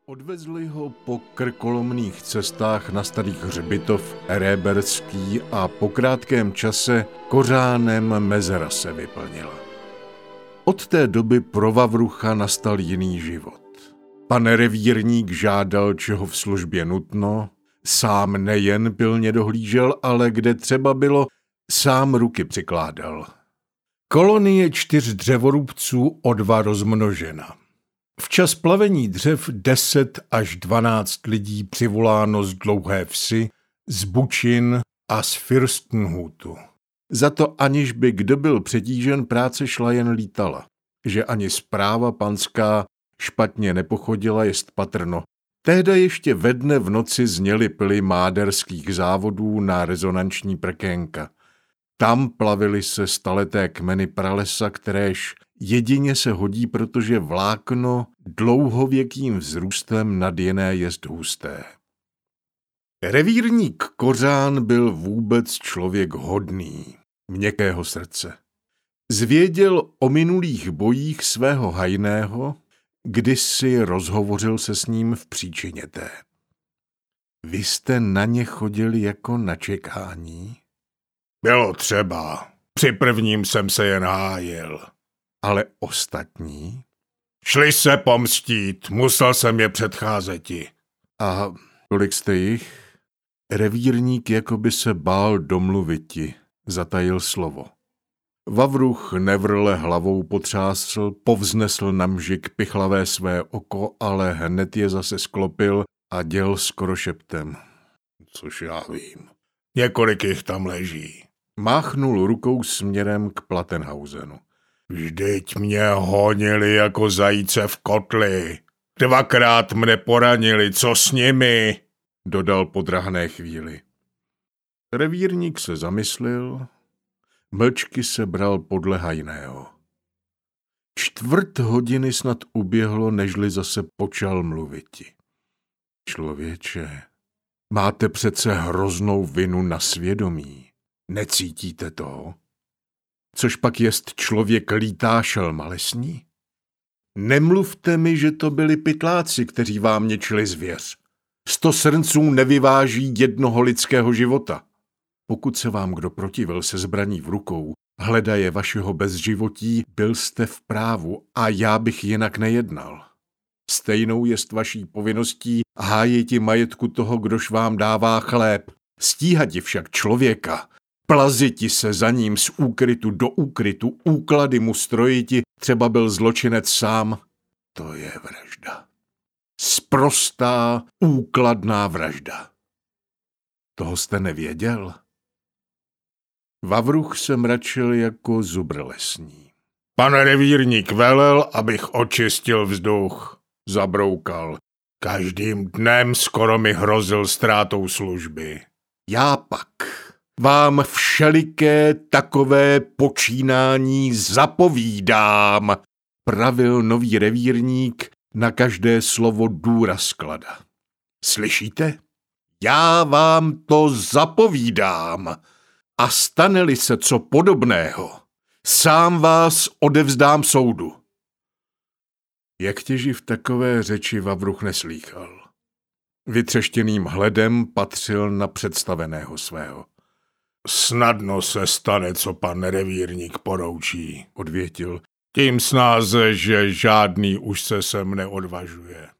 Odvezli ho po krkolomných cestách na Starý hřbitov Eréberský a po krátkém čase kořánem mezera se vyplnila. Od té doby pro Vavrucha nastal jiný život. Pan revírník žádal, čeho v službě nutno, sám nejen pilně dohlížel, ale kde třeba bylo, sám ruky přikládal. Kolonie 4 dřevorubců o 2 rozmnožena. Včas plavení dřev 10 až 12 lidí přivoláno z Dlouhé Vsi, z Bučin a z Fürstenhutu. Za to aniž by kdo byl přetížen, práce šla jen lítala. Že ani správa panská špatně nepochodila, jest patrno. Tehda ještě ve dne v noci zněly pily máderských závodů na rezonanční prkénka. Tam plavily se staleté kmeny pralesa, kteréž jedině se hodí, protože vlákno dlouhověkým vzrůstem nadjené jest husté. Revírník Kořán byl vůbec člověk hodný, měkkého srdce. Zvěděl o minulých bojích svého hajného, kdysi rozhovořil se s ním v příčině té. Vy jste na ně chodili jako na čekání? Bylo třeba. Při prvním jsem se jen hájil. Ale ostatní? Šli se pomstít, musel jsem je předcházeti. A kolik jste jich? Revírník jakoby se bál domluviti, zatajil slovo. Vavruch nevrle hlavou potřásl, povznesl na mžik pichlavé své oko, ale hned je zase sklopil a děl skoro šeptem. Což já vím. Několik jich tam leží. Máchnul rukou směrem k Plattenhausenu. Vždyť mě honili jako zajíce v kotli. 2krát mne poranili, co s nimi? Dodal po drahné chvíli. Revírník se zamyslil, mlčky se bral podle hajného. 1/4 hodiny snad uběhlo, nežli zase počal mluviti. Člověče, máte přece hroznou vinu na svědomí. Necítíte to? Což pak jest člověk lítá šelma lesní? Nemluvte mi, že to byli pytláci, kteří vám něčili zvěř. 100 srnců nevyváží jednoho lidského života. Pokud se vám kdo protivil se zbraní v rukou, hledaje vašeho bezživotí, byl jste v právu a já bych jinak nejednal. Stejnou jest vaší povinností hájiti majetku toho, kdož vám dává chléb. Stíhati však člověka, plaziti se za ním z úkrytu do úkrytu, úklady mu strojiti, třeba byl zločinec sám, to je vražda. Sprostá, úkladná vražda. Toho jste nevěděl? Vavruch se mračil jako zubr lesní. Pan revírník velel, abych očistil vzduch, zabroukal. Každým dnem skoro mi hrozil ztrátou služby. Já pak vám všeliké takové počínání zapovídám, pravil nový revírník, na každé slovo důraz klada. Slyšíte? Já vám to zapovídám. A stane-li se co podobného, sám vás odevzdám soudu. Jak těživ takové řeči Vavruch neslýchal. Vytřeštěným hledem patřil na představeného svého. Snadno se stane, co pan revírník poroučí, odvětil. Tím snáze, že žádný už se sem neodvažuje.